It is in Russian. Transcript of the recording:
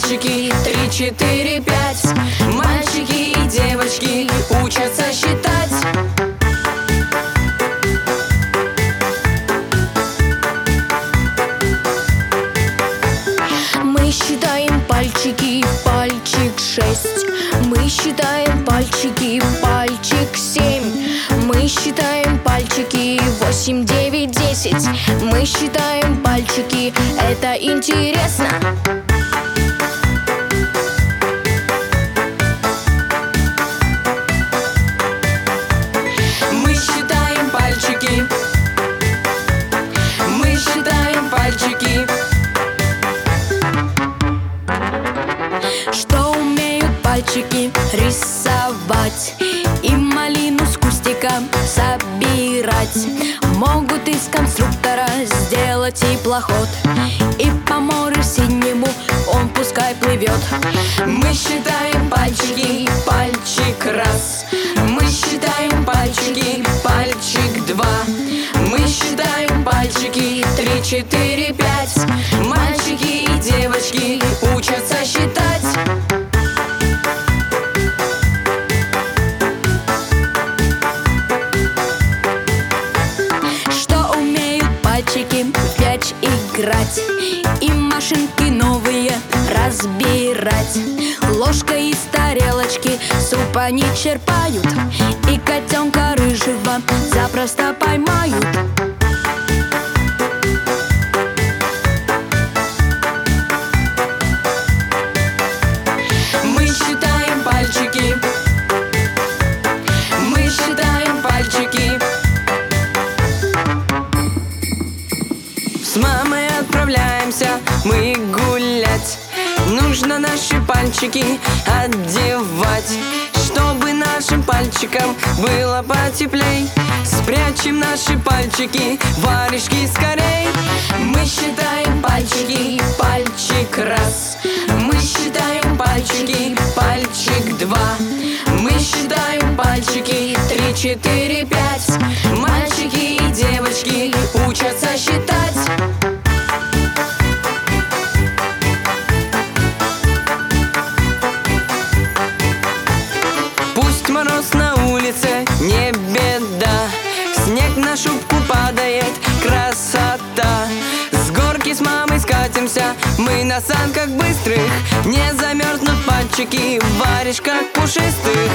мальчики 3, 4, 5. Мальчики и девочки учатся считать. Мы считаем пальчики, пальчик 6. Мы считаем пальчики, пальчик 7. Мы считаем пальчики 8, 9, 10. Мы считаем пальчики, это интересно. Мы считаем пальчики. Мы считаем пальчики. Что умеют пальчики? Рисовать и малину с кустика собирать. Могут из конструктора сделать теплоход, и по морю синему он пускай плывет. Мы считаем пальчики, пальчик 1. Мы считаем пальчики, пальчик 2. Мы считаем пальчики 3, 4, 5. Мальчики и девочки учатся считать. Что умеют пальчики? В мяч играть и машинки новые разбирать. Ложкой из тарелочки суп они черпают, и котенка рыжего запросто поймают. Мы считаем пальчики. Мы считаем пальчики. С мамой отправляемся мы гулять. Нужно наши пальчики одевать, чтобы нашим пальчикам было потеплей. Спрячем наши пальчики, варежки скорей. Мы считаем пальчики, пальчик 1. Мы считаем пальчики, пальчик 2. Мы считаем пальчики 3, 4, 5. Мальчики и девочки учатся считать. Пусть мороз на улице, не беда. Снег на шубку падает, красота. С горки с мамой скатимся мы на санках быстрых. Не замерзнут пальчики в варежках пушистых.